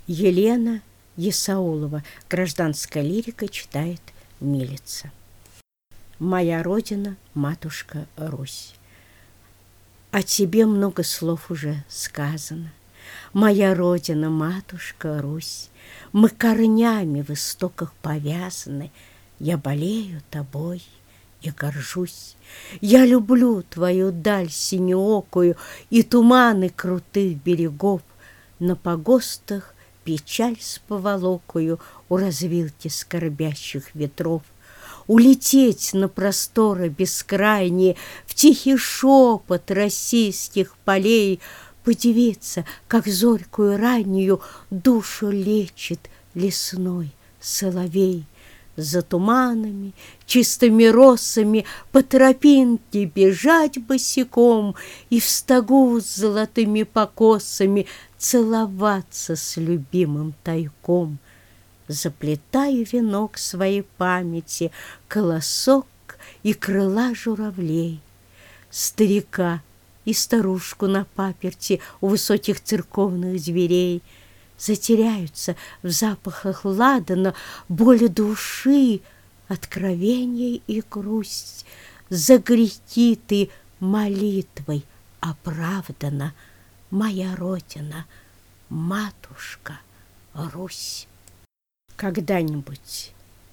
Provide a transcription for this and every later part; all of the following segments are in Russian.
Елена Есаулова. Гражданская лирика читает Милица. Моя родина, матушка Русь. О тебе много слов уже сказано. Моя родина, матушка Русь. Мы корнями в истоках повязаны. Я болею тобой и горжусь. Я люблю твою даль синеокую и туманы крутых берегов. На погостах печаль с поволокою у развилки скорбящих ветров. Улететь на просторы бескрайние, в тихий шепот российских полей, подивиться, как зорькую раннюю душу лечит лесной соловей. За туманами, чистыми росами по тропинке бежать босиком и в стогу с золотыми покосами целоваться с любимым тайком. Заплетаю венок своей памяти, колосок и крыла журавлей, старика и старушку на паперти у высоких церковных дверей. Затеряются в запахах ладана боли души, откровение и грусть. За грехи ты молитвой оправдана, моя родина, матушка Русь. Когда-нибудь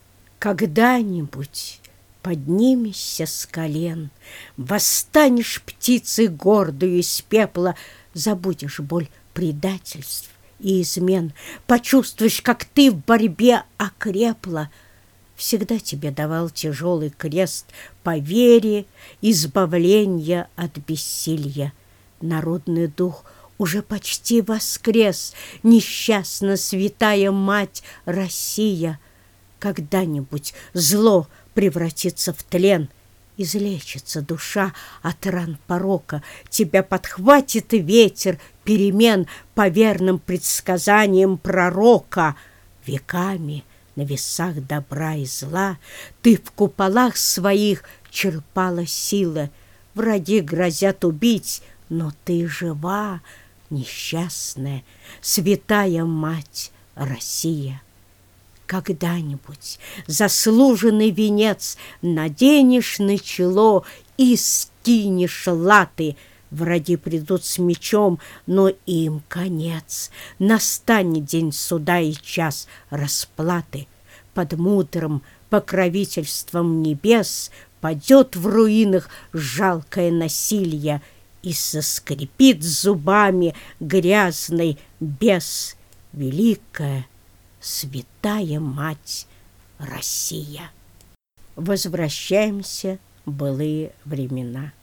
поднимешься с колен, восстанешь птицей гордою из пепла, забудешь боль предательств и измен, почувствуешь, как ты в борьбе окрепла. Всегда тебе давал тяжелый крест по вере избавления от бессилья. Народный дух уже почти воскрес, несчастна святая мать Россия. Когда-нибудь зло превратится в тлен, излечится душа от ран порока, тебя подхватит ветер перемен по верным предсказаниям пророка. Веками на весах добра и зла ты в куполах своих черпала силы. Враги грозят убить, но ты жива, несчастная, святая мать Россия. Когда-нибудь заслуженный венец наденешь на чело и скинешь латы. Враги придут с мечом, но им конец. Настанет день суда и час расплаты. Под мудрым покровительством небес падет в руинах жалкое насилие и соскрипит зубами грязный бес. Великая, святая мать Россия. Возвращаемся в былые времена.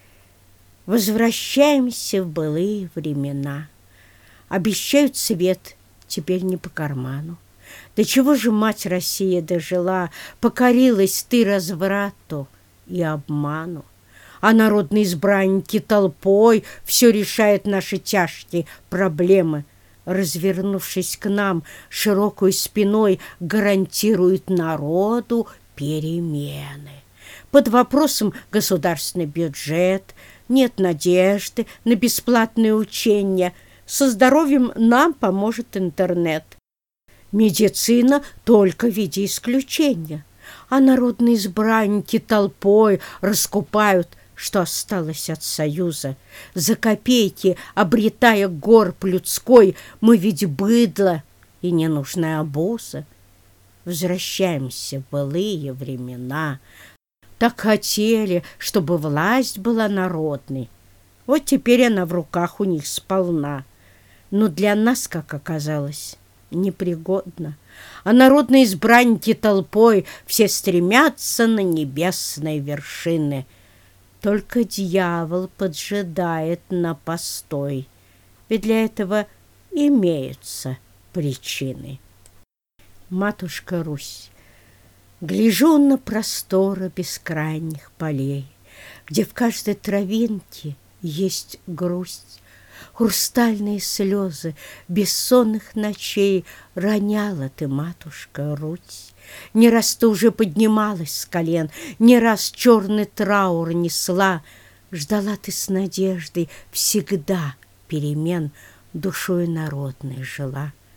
Возвращаемся в былые времена. Обещают свет, теперь не по карману. До чего же мать Россия дожила, покорилась ты разврату и обману. А народные избранники толпой все решают наши тяжкие проблемы. Развернувшись к нам широкой спиной, гарантируют народу перемены. Под вопросом государственный бюджет, нет надежды на бесплатные учения. Со здоровьем нам поможет интернет. Медицина только в виде исключения. А народные избранники толпой раскупают, что осталось от Союза. За копейки, обретая горб людской, мы ведь быдло и ненужная обуза. Возвращаемся в былые времена. Так хотели, чтобы власть была народной. Вот теперь она в руках у них сполна. Но для нас, как оказалось, непригодна. А народные избранники толпой все стремятся на небесные вершины. Только дьявол поджидает на постой, ведь для этого имеются причины. Матушка Русь, гляжу на просторы бескрайних полей, где в каждой травинке есть грусть. Хрустальные слезы бессонных ночей роняла ты, матушка Русь. Не раз ты уже поднималась с колен, не раз черный траур несла. Ждала ты с надеждой всегда перемен, душой народной жила.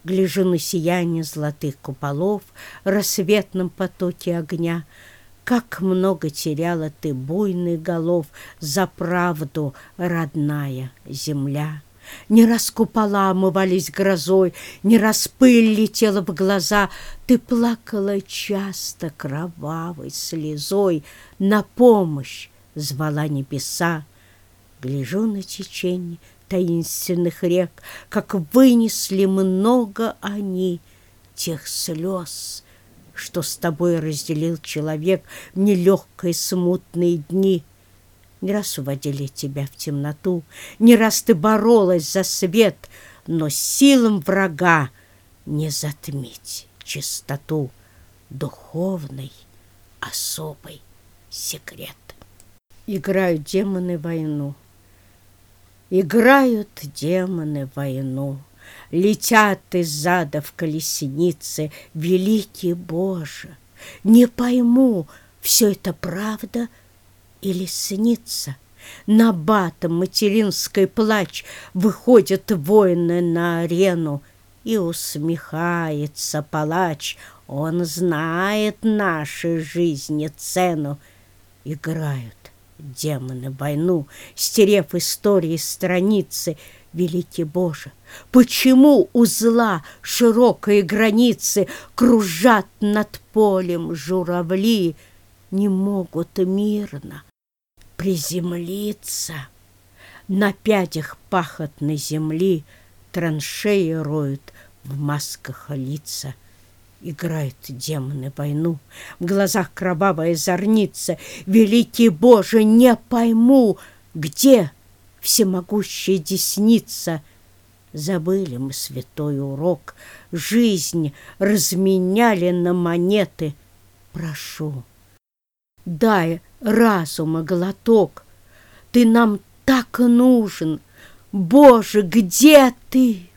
Гляжу на сияние золотых куполов в рассветном потоке огня. Как много теряла ты буйных голов за правду, родная земля! Не раз купола омывались грозой, не раз пыль летела в глаза. Ты плакала часто кровавой слезой, на помощь звала небеса. Гляжу на течение таинственных рек, как вынесли много они тех слез, что с тобой разделил человек в нелегкие смутные дни. Не раз уводили тебя в темноту, не раз ты боролась за свет, но силам врага не затмить чистоту духовной особый секрет. Играют демоны войну, играют демоны войну, летят из ада в колеснице. Великий Боже, не пойму, все это правда или снится? Набатом материнский плач выходят воины на арену, и усмехается палач. Он знает нашей жизни цену. Играют демоны войну, стерев истории страницы. Великий Боже, почему у зла широкие границы? Кружат над полем журавли, не могут мирно приземлиться. На пядях пахотной земли траншеи роют в масках лица. Играют демоны войну, в глазах кровавая зорница. Великий Боже, не пойму, где всемогущая десница? Забыли мы святой урок, жизнь разменяли на монеты. Прошу, дай разума глоток, ты нам так нужен. Боже, где ты?